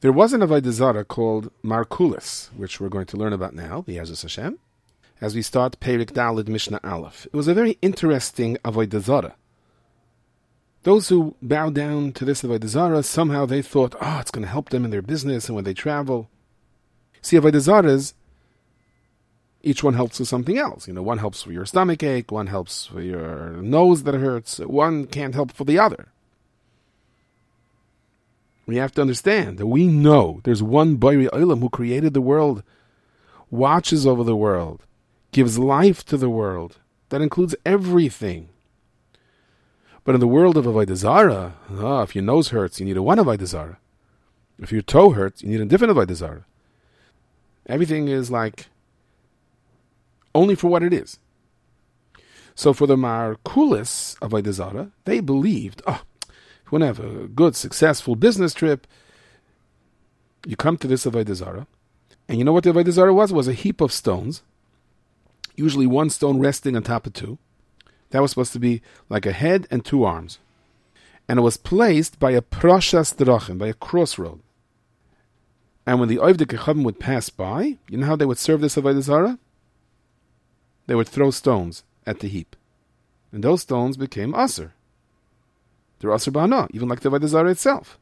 There was an Avodah Zarah called Markulis, which we're going to learn about now, B'Yezras Hashem, as we start Perik Daled Mishnah Aleph. It was a very interesting Avodah Zarah. Those who bow down to this Avodah Zarah, somehow they thought, it's going to help them in their business and when they travel. See, Avodah Zarahs, each one helps with something else. One helps for your stomach ache, one helps for your nose that hurts, one can't help for the other. We have to understand that we know there's one Borei Olam who created the world, watches over the world, gives life to the world. That includes everything. But in the world of Avodah Zarah, if your nose hurts, you need one Avodah Zarah. If your toe hurts, you need a different Avodah Zarah. Everything is like only for what it is. So for the Markulis Avodah Zarah, they believed, if you want to have a good, successful business trip, you come to this Avodah Zarah, and you know what the Avodah Zarah was? It was a heap of stones, usually one stone resting on top of two. That was supposed to be like a head and two arms. And it was placed by a Proshas Drachim, by a crossroad. And when the Ovdei Kechavim would pass by, you know how they would serve this Avodah Zarah? They would throw stones at the heap. And those stones became Aser. They're Aser B'Hana, even like the Avodah Zarah itself.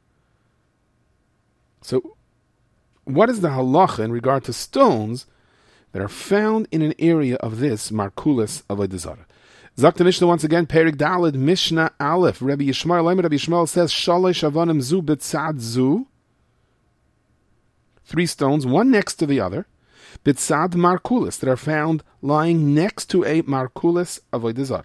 So, what is the halacha in regard to stones that are found in an area of this Markulis Avodah Zarah? Zakt the Mishnah once again, Perik Daled Mishnah Aleph. Rabbi Yishmael says, Shalosh Avanim Zu B'Tzad Zu. 3 stones, one next to the other, B'Tzad Markulis, that are found lying next to a Markulis Avodah Zarah.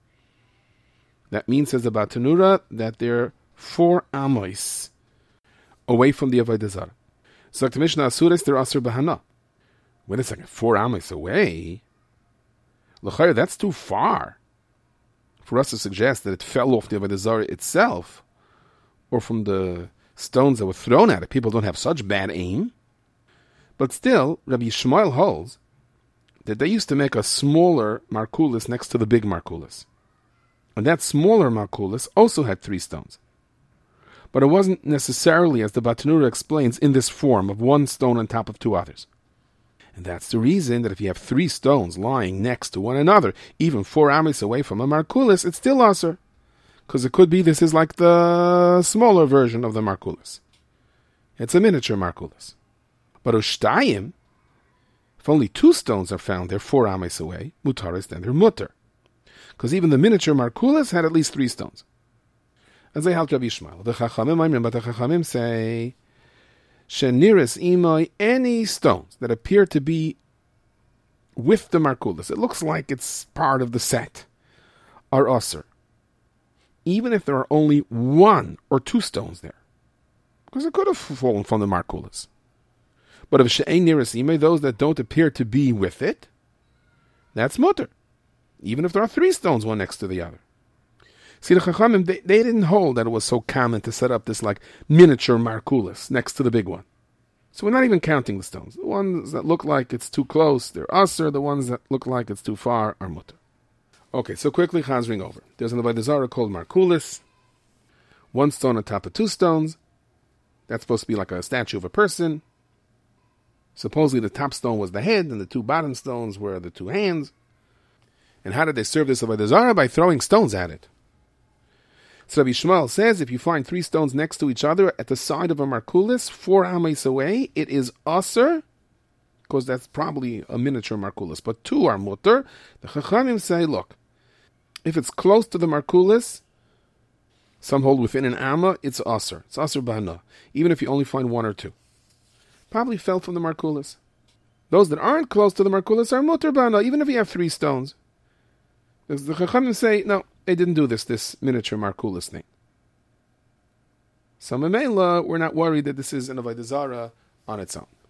That means, says the Batanura, that they're 4 amos away from the Avodah Zarah. Zakt the Mishnah Asuris, they're Aser B'Hana. Wait a second, 4 amos away? L'chayr, that's too far for us to suggest that it fell off the Avodah Zarah itself, or from the stones that were thrown at it. People don't have such bad aim. But still, Rabbi Yishmael holds that they used to make a smaller Markulis next to the big Markulis. And that smaller Markulis also had 3 stones. But it wasn't necessarily, as the Batanura explains, in this form of 1 stone on top of 2 others. And that's the reason that if you have 3 stones lying next to one another, even 4 amos away from a Markulis, it's still Aser. Because it could be this is like the smaller version of the Markulis. It's a miniature Markulis. But Ushtayim, if only 2 stones are found, they're 4 amos away, Mutaris, then they're Mutter. Because even the miniature Markulis had at least 3 stones. As they helped Rabbi Yishmael. The Chachamim say, Sheniris imoi, any stones that appear to be with the Markulis, it looks like it's part of the set, are Aser. Even if there are only 1 or 2 stones there. Because it could have fallen from the Markulis. But if she'ein niris imoi, those that don't appear to be with it, that's mutter. Even if there are 3 stones, one next to the other. See, the Chachamim, they didn't hold that it was so common to set up this like miniature Markulis next to the big one. So we're not even counting the stones. The ones that look like it's too close, they're Aser. The ones that look like it's too far are mutter. Okay, so quickly chazring over. There's an Avodah Zarah called Markulis. 1 stone on top of 2 stones. That's supposed to be like a statue of a person. Supposedly the top stone was the head, and the 2 bottom stones were the 2 hands. And how did they serve this Avodah Zarah? By throwing stones at it. So Rabbi Yishmael says, if you find 3 stones next to each other at the side of a Markulis, 4 amos away, it is Aser, because that's probably a miniature Markulis. But 2 are mutter. The Chachamim say, look, if it's close to the Markulis, some hold within an amma, it's Aser. It's Aser B'Hana, even if you only find 1 or 2. Probably fell from the Markulis. Those that aren't close to the Markulis are mutter B'Hana, even if you have 3 stones. Because the Chachamim say, no, they didn't do this miniature Markulis thing. So Memela, we're not worried that this is an Avodah Zarah on its own.